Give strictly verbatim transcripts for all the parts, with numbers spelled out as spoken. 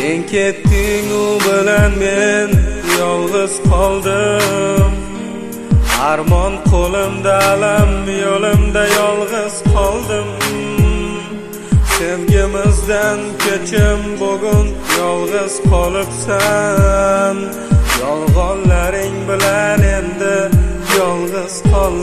Sen ketding, u bilan men yolg'iz qoldim. Armon qo'limda, alam yo'limda yolg'iz qoldim. Sevgimizdan kechim, bugun yolg'iz qolibsan. Yolg'onlaring bilan endi yolg'iz qol.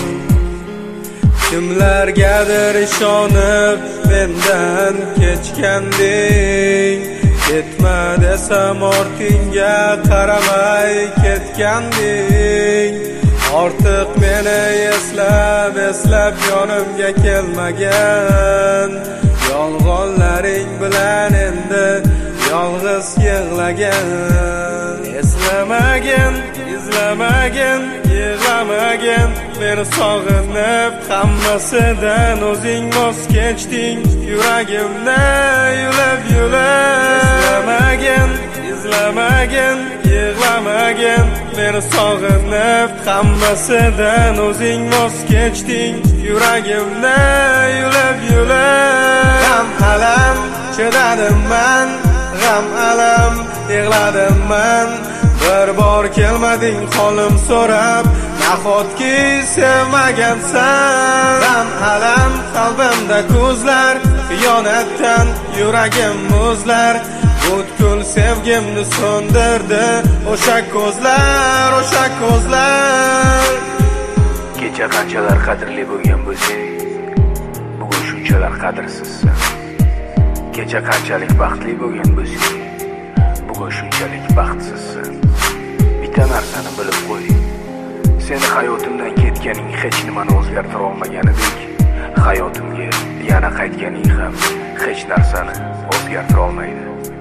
Kimlargadir ishonib mendan kechganding. Ketma desam ortingga qaramay ketganding. Ortiq meni eslab eslab yonimga kelmagan. Yolg'onlaring bilan endi yolg'iz yig'lagan. Eslamagin, izlamagin, yig'lamagin. Meni sog'inib hammasidan o'zing voz kechding. Yuragimni yulib yulib. Eslamagin, izlamagin, yig'lamagin. Meni sog'inib hammasidan o'zing voz kechding. Yuragimni yulib yulib. G'am alam chidadim man, g'am alam yig'ladim man. Bir bor kelmading holim so'rab, nahotki sevmagansan. G'am alam qalbimda ko'zlar, xiyonatdan yuragim muzlar. Butkul sevgimni so'ndirdi o'sha ko'zlar, o'sha ko'zlar. Kecha qanchalar qadrli bo'lgan bo'lsang, bugun shunchalar qadrsizsan. Kecha qanchalik baxtli bo'lgan bo'lsang, bugun shunchalik baxtsizsan. Bitta narsani bilib qo'y. Seni hayotimdan ketganing hech nimani o'zgartira olmaganidek, hayotimga yana qaytganing ham hech narsani o'zgartira olmaydi.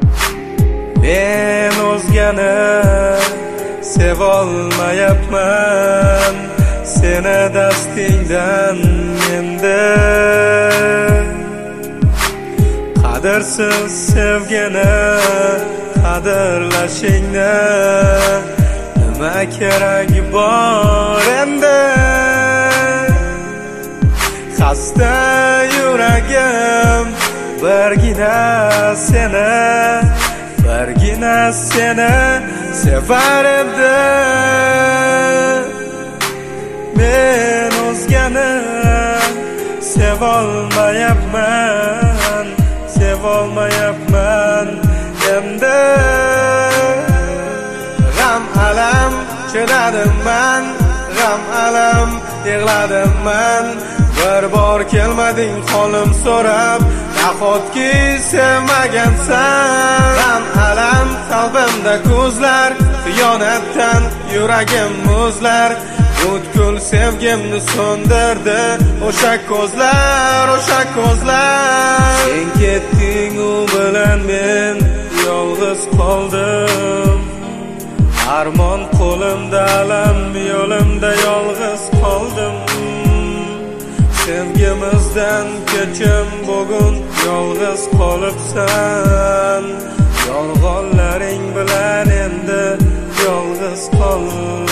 Men o'zgani sevolmayapman, seni dastingdan endi. Qadrsiz sevgini qadrlashingni nima keragi bor endi? Xasta yuragim birgina seni, birgina seni sevar edi. Men o'zgani sevolmayapman, sevolmayapman endi. G'am alam chidadim man, g'am alam yig'ladim man. Bir bor kelmading holim so'rab, nahotki sevmagansan. G'am alam qalbimda ko'zlar, xiyonatdan yuragim muzlar. Butkul sevgimni so'ndirdi o'sha ko'zlar, o'sha ko'zlar. Sen ketding, u bilan men yolg'iz qoldim. Armon qo'limda, alam yo'limda yolg'iz qoldim. Sevgimizdan kechim, bugun yolg'iz qolibsan. Yolg'onlaring bilan endi yolg'iz qol.